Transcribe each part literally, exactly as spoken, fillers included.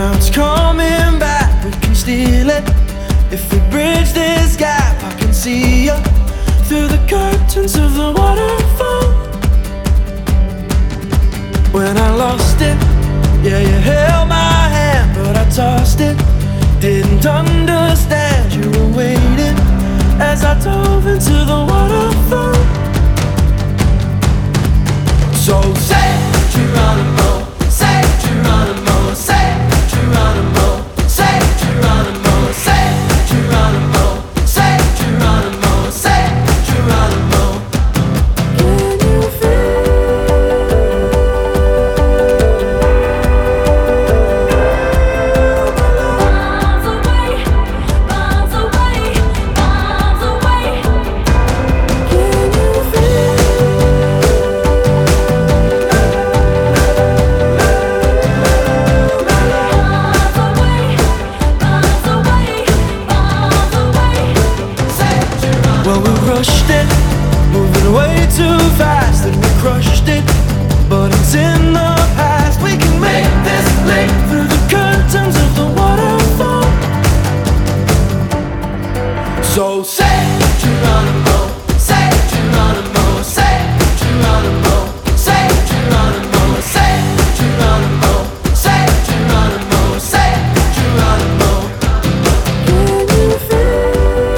now it's coming back, we can steal it. If we bridge this gap, I can see you through the curtains of the waterfall. When I lost it, yeah, you held my hand, but I tossed it. Didn't understand you were waiting as I dove into the waterfall. So say Geronimo, say Geronimo, say Geronimo, say Geronimo, say Geronimo, say Geronimo, say Geronimo. Can you feel miles away, miles away, miles away? Can you feel well, we rushed it, moving way too fast, and we crushed it, but it's in the past. We can make this leap through the curtains of the waterfall. So say Geronimo, say Geronimo, say Geronimo, say Geronimo, say Geronimo, say Geronimo, say Geronimo. Can you feel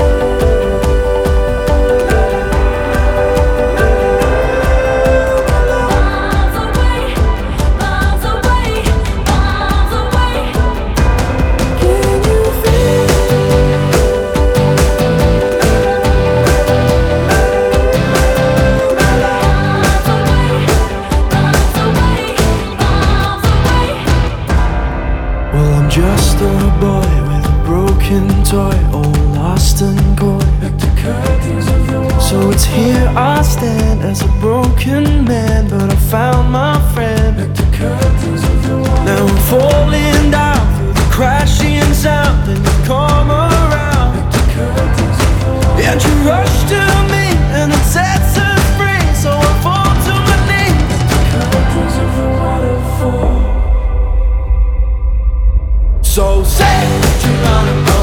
just a boy with a broken toy, all lost and coy. So it's here I stand as a broken man, but I found my friend. Now I'm falling down through the crashing sound, and you come around, and you rush to me, and it sets us free. So I fall to my knees at the curtains of the waterfall. So say Geronimo.